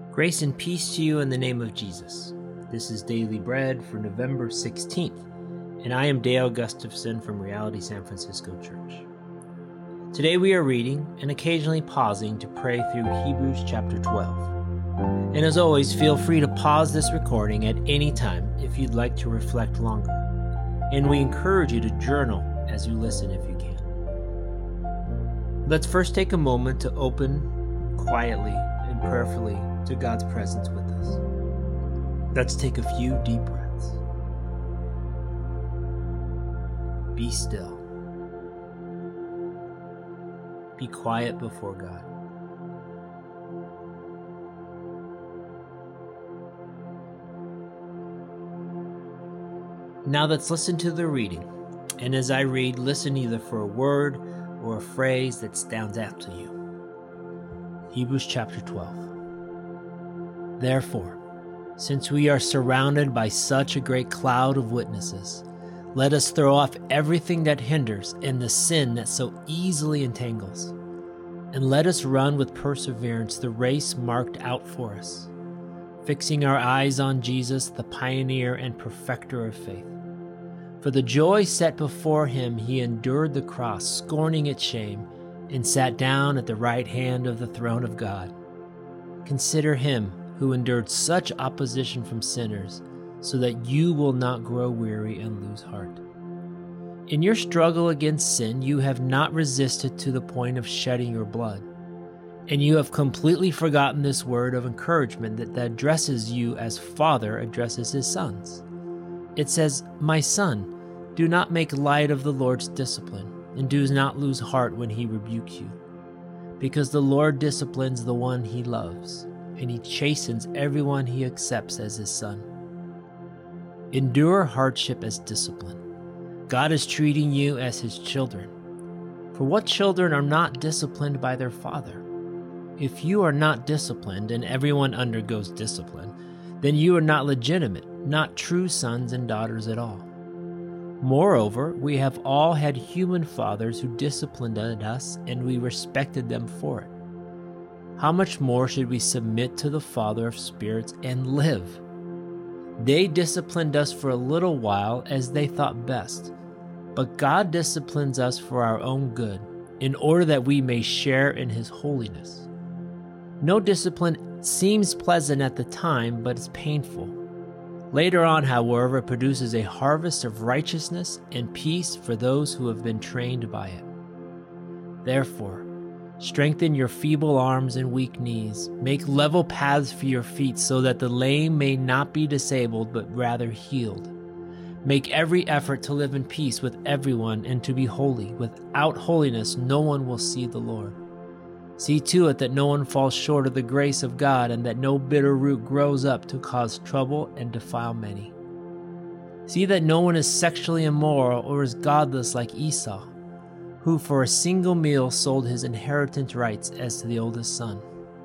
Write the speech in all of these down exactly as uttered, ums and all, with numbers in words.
Grace and peace to you in the name of Jesus. This is Daily Bread for November sixteenth, and I am Dale Gustafson from Reality San Francisco Church. Today we are reading and occasionally pausing to pray through Hebrews chapter twelve. And as always, feel free to pause this recording at any time if you'd like to reflect longer. And we encourage you to journal as you listen if you can. Let's first take a moment to open quietly and prayerfully to God's presence with us. Let's take a few deep breaths. Be still. Be quiet before God. Now let's listen to the reading. And as I read, listen either for a word or a phrase that stands out to you. Hebrews chapter twelve. Therefore, since we are surrounded by such a great cloud of witnesses, let us throw off everything that hinders and the sin that so easily entangles, and let us run with perseverance the race marked out for us, fixing our eyes on Jesus, the pioneer and perfecter of faith. For the joy set before him, he endured the cross, scorning its shame, and sat down at the right hand of the throne of God. Consider him who endured such opposition from sinners, so that you will not grow weary and lose heart. In your struggle against sin, you have not resisted to the point of shedding your blood, and you have completely forgotten this word of encouragement that, that addresses you as Father addresses his sons. It says, "My son, do not make light of the Lord's discipline, and do not lose heart when he rebukes you, because the Lord disciplines the one he loves, and he chastens everyone he accepts as his son." Endure hardship as discipline. God is treating you as his children. For what children are not disciplined by their father? If you are not disciplined, and everyone undergoes discipline, then you are not legitimate, not true sons and daughters at all. Moreover, we have all had human fathers who disciplined us, and we respected them for it. How much more should we submit to the Father of spirits and live? They disciplined us for a little while as they thought best, but God disciplines us for our own good, in order that we may share in his holiness. No discipline seems pleasant at the time, but it's painful. Later on, however, it produces a harvest of righteousness and peace for those who have been trained by it. Therefore, strengthen your feeble arms and weak knees. Make level paths for your feet so that the lame may not be disabled, but rather healed. Make every effort to live in peace with everyone and to be holy. Without holiness, no one will see the Lord. See to it that no one falls short of the grace of God, and that no bitter root grows up to cause trouble and defile many. See that no one is sexually immoral or is godless like Esau, who for a single meal sold his inheritance rights as to the oldest son.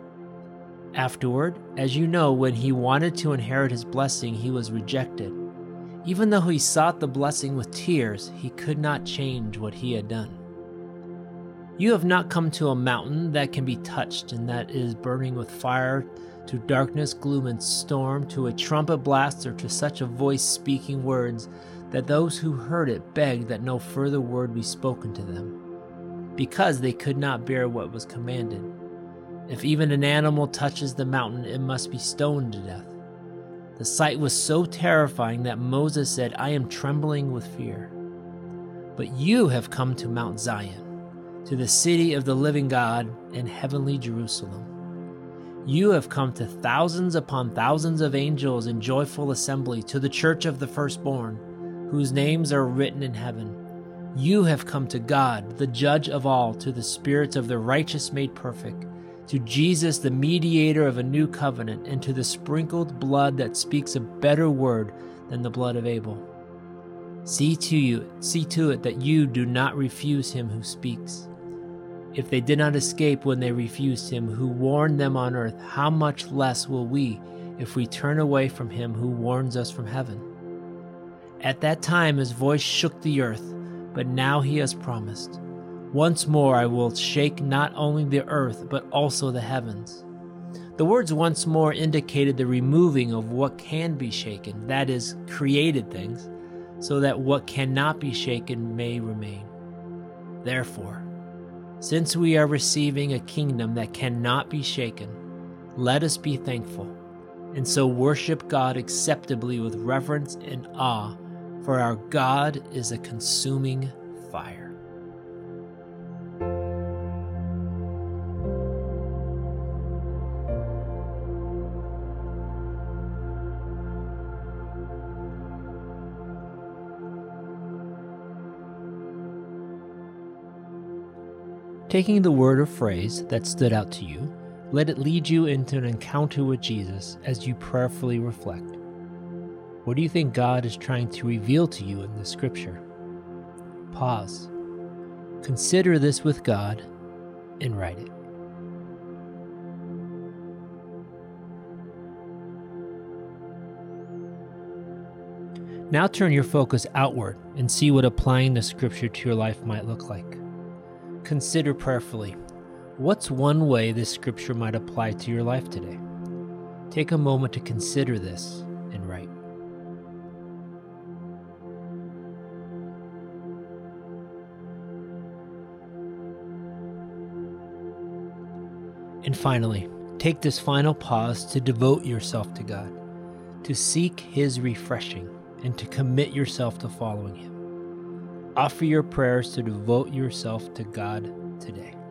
Afterward, as you know, when he wanted to inherit his blessing, he was rejected. Even though he sought the blessing with tears, he could not change what he had done. You have not come to a mountain that can be touched and that is burning with fire, to darkness, gloom, and storm, to a trumpet blast, or to such a voice speaking words that those who heard it begged that no further word be spoken to them, because they could not bear what was commanded. If even an animal touches the mountain, it must be stoned to death. The sight was so terrifying that Moses said, "I am trembling with fear." But you have come to Mount Zion, to the city of the living God and heavenly Jerusalem. You have come to thousands upon thousands of angels in joyful assembly, to the church of the firstborn, whose names are written in heaven. You have come to God, the judge of all, to the spirits of the righteous made perfect, to Jesus, the mediator of a new covenant, and to the sprinkled blood that speaks a better word than the blood of Abel. See to you, see to it that you do not refuse him who speaks. If they did not escape when they refused him who warned them on earth, how much less will we if we turn away from him who warns us from heaven? At that time his voice shook the earth, but now he has promised, "Once more I will shake not only the earth, but also the heavens." The words once more indicated the removing of what can be shaken, that is, created things, so that what cannot be shaken may remain. Therefore, since we are receiving a kingdom that cannot be shaken, let us be thankful, and so worship God acceptably with reverence and awe, for our God is a consuming fire. Taking the word or phrase that stood out to you, let it lead you into an encounter with Jesus as you prayerfully reflect. What do you think God is trying to reveal to you in this scripture? Pause. Consider this with God and write it. Now turn your focus outward and see what applying the scripture to your life might look like. Consider prayerfully, what's one way this scripture might apply to your life today? Take a moment to consider this and write. And finally, take this final pause to devote yourself to God, to seek His refreshing, and to commit yourself to following Him. Offer your prayers to devote yourself to God today.